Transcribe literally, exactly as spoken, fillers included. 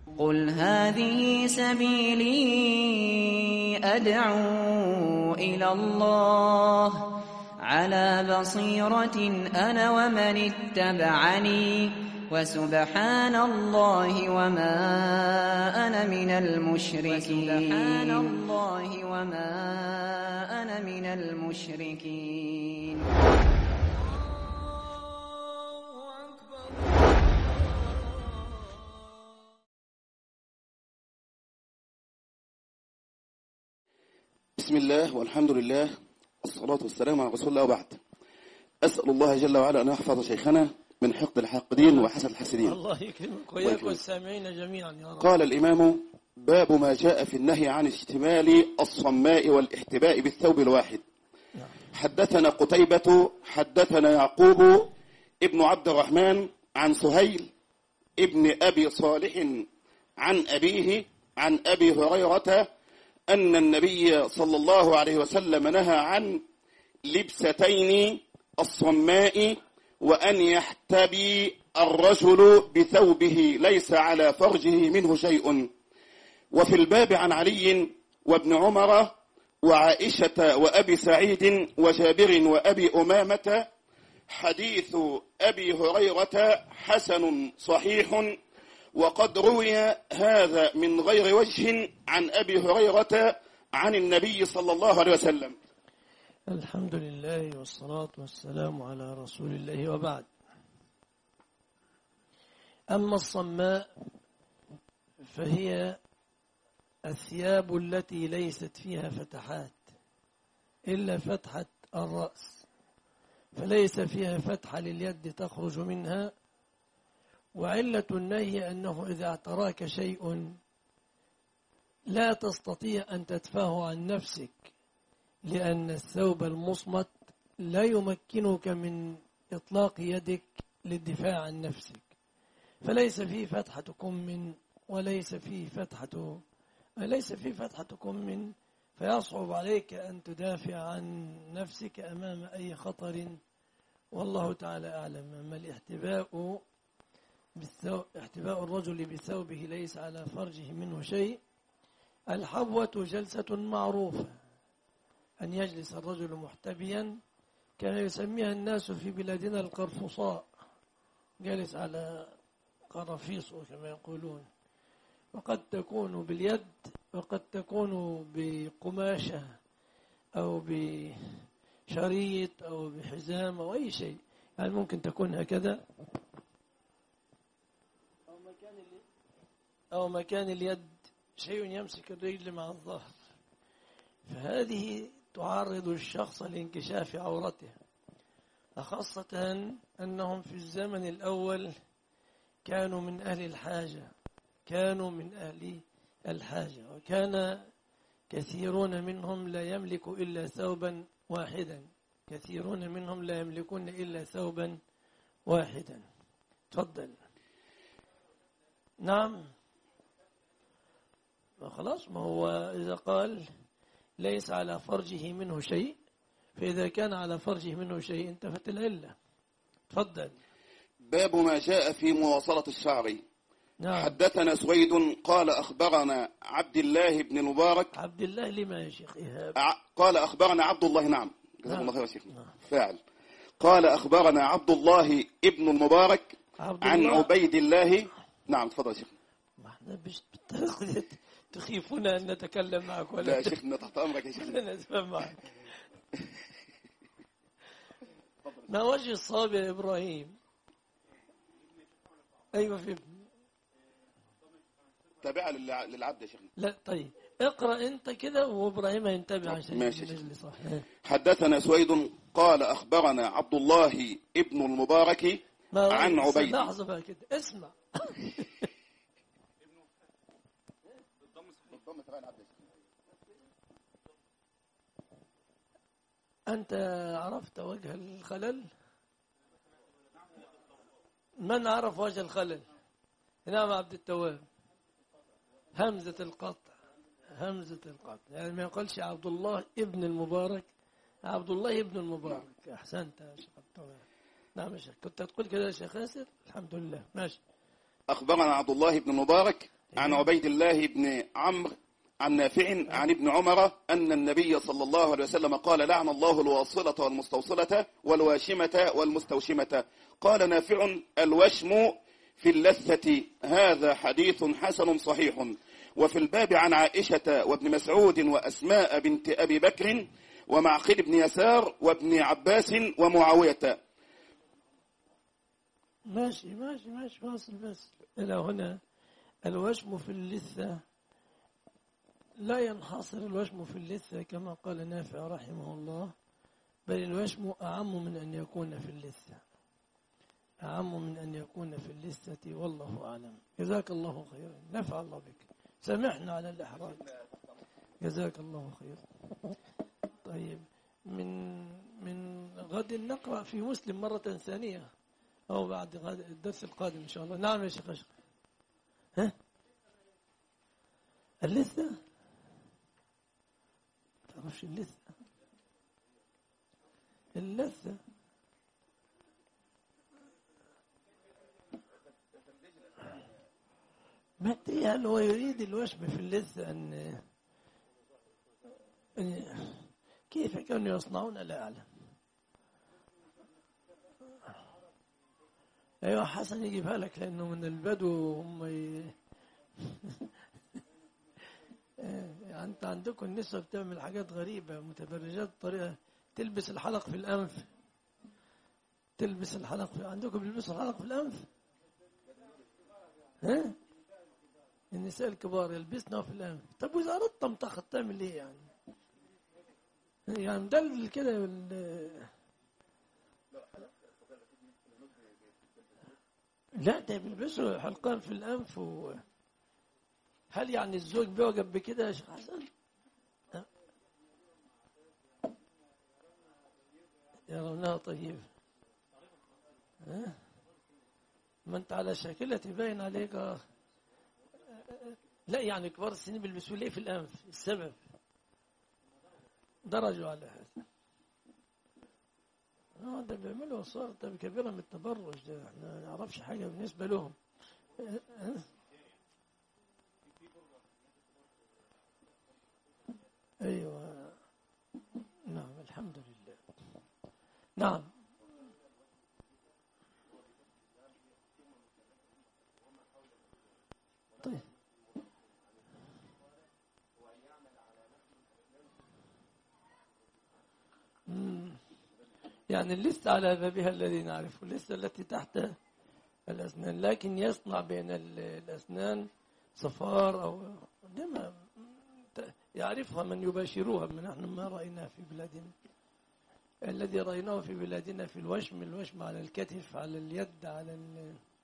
قل هذه سبيلي أدعو إلى الله على بصيرة أنا ومن اتبعني وسبحان الله وما أنا من المشركين سبحان الله وما أنا من المشركين. بسم الله والحمد لله والصلاة والسلام على رسول الله وبعد. أسأل الله جل وعلا أن يحفظ شيخنا من حقد الحاقدين وحسد الحاسدين. الله يكرمك وإياك والسامعين جميعا يا رب. قال الإمام: باب ما جاء في النهي عن اشتمال الصماء والاحتباء بالثوب الواحد. حدثنا قتيبة حدثنا يعقوب ابن عبد الرحمن عن سهيل ابن أبي صالح عن أبيه عن أبي هريرة أن النبي صلى الله عليه وسلم نهى عن لبستين الصماء وأن يحتبي الرجل بثوبه ليس على فرجه منه شيء. وفي الباب عن علي وابن عمر وعائشة وأبي سعيد وجابر وأبي أمامة حديث أبي هريرة حسن صحيح، وقد روي هذا من غير وجه عن أبي هريرة عن النبي صلى الله عليه وسلم. الحمد لله والصلاة والسلام على رسول الله وبعد. أما الصماء فهي الثياب التي ليست فيها فتحات إلا فتحة الرأس، فليس فيها فتحة لليد تخرج منها. وعلة النهي أنه إذا اعتراك شيء لا تستطيع أن تدفعه عن نفسك، لأن الثوب المصمت لا يمكنك من إطلاق يدك للدفاع عن نفسك، فليس فيه فتحة كم وليس فيه فتحة ليس فيه فتحة كم، فيصعب عليك أن تدافع عن نفسك أمام أي خطر، والله تعالى أعلم. أما الاحتباء احتباء الرجل بثوبه ليس على فرجه منه شيء. الحبوة جلسة معروفة، أن يجلس الرجل محتبيا، كان يسميها الناس في بلادنا القرفصاء، جالس على قرفيصه كما يقولون، وقد تكون باليد وقد تكون بقماشة أو بشريط أو بحزام أو أي شيء، يعني ممكن تكون هكذا أو مكان اليد شيء يمسك الرجل مع الظهر، فهذه تعرض الشخص لانكشاف عورته، خاصة أنهم في الزمن الأول كانوا من أهل الحاجة كانوا من أهل الحاجة وكان كثيرون منهم لا يملك إلا ثوبا واحدا كثيرون منهم لا يملكون إلا ثوبا واحدا. تفضل. نعم، خلاص، ما هو إذا قال ليس على فرجه منه شيء، فإذا كان على فرجه منه شيء انتفت العلة. تفضل. باب ما جاء في مواصلة الشعر. نعم. حدثنا سويد قال أخبرنا عبد الله بن المبارك. عبد الله لما يا شيخ إيهاب؟ قال أخبرنا عبد الله. نعم، جزاكم نعم. الله خير يا شيخ. نعم. فاعل. قال أخبرنا عبد الله ابن المبارك عبد عن الله. عبيد الله. نعم تفضل يا شيخ. ما احنا مش بالطريقة تخيفنا أن نتكلم معك ولا لا يا شيخنا تحت أمرك يا شيخ. نتفهم معك. ما وجه الصواب يا إبراهيم؟ أيوة في تابعة للعبد يا شيخنا. لا طيب اقرأ أنت كده وإبراهيم ينتبه عشان ماشي. نجلي صح. حدثنا سويد قال أخبرنا عبد الله ابن المبارك عن عبيد. لحظة بقى كده اسمع. أنت عرفت وجه الخلل؟ من عرف وجه الخلل؟ نعم عبد التواب. همزة القطع همزة القطع يعني ما يقولش عبد الله ابن المبارك، عبد الله ابن المبارك. أحسنت يا شيخ عبد التواب. نعم يا شيخ، كنت تقول كده يا شيخ ياسر. الحمد لله. ماشي. أخبرنا عبد الله بن المبارك عن عبيد الله بن عمرو عن نافع عن ابن عمر أن النبي صلى الله عليه وسلم قال لعن الله الواصلة والمستوصلة والواشمة والمستوشمة. قال نافع الوشم في اللثة. هذا حديث حسن صحيح. وفي الباب عن عائشة وابن مسعود وأسماء بنت أبي بكر ومعقل بن يسار وابن عباس ومعاوية. ماشي ماشي ماشي واصل بس إلى هنا. الوشم في اللثة لا ينحصر الوشم في اللثة كما قال نافع رحمه الله، بل الوشم أعم من أن يكون في اللثة، أعم من أن يكون في اللثة، والله أعلم. جزاك الله خيرا، نفع الله بك، سامحنا على الإحراج، جزاك الله خيرا. طيب، من من غد نقرأ في مسلم مرة ثانية أو بعد غد الدرس القادم إن شاء الله. نعم يا شيخ أشرف. ها؟ اللثة؟ تعرفش اللثة؟ اللثة ما أدري هل هو يريد الوشم في اللثة أن كيف كانوا يصنعون لا أعلم. أيوة حسن يجيبها لك لأنه من البدو هم ي... أنت عندكم النساء بتعمل حاجات غريبة متبرجات بطريقة، تلبس الحلق في الأنف، تلبس الحلق في... عندكم بيلبسوا الحلق في الأنف؟ ها؟ النساء الكبار يلبسنا في الأنف. طب وإذا أردت تمتخط تعمل إيه يعني؟ يعني مدلل كده بال... لا ده بيلبسوا حلقان في الأنف. و... هل يعني الزوج بيعجب بكده يا شيخ حسن؟ يرونها طيب. ها؟ ما انت على شاكلتي باين عليك. لا يعني كبار السنين بيلبسوا ليه في الأنف؟ السبب درجوا على هذا. اه ده بيعملوا صار ده كبيرة من التبرج، ده احنا ما نعرفش حاجة بالنسبة لهم. ايوه نعم الحمد لله. نعم طيب يعني اللثة على بابها الذي نعرفه، اللثة التي تحت الأسنان، لكن يصنع بين الأسنان صفار أو دم يعرفها من يباشروها، من نحن ما رأيناه في بلادنا. الذي رأيناه في بلادنا في الوشم، الوشم على الكتف، على اليد، على ال...